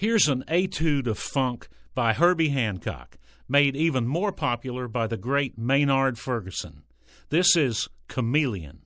Here's an etude of funk by Herbie Hancock, made even more popular by the great Maynard Ferguson. This is Chameleon.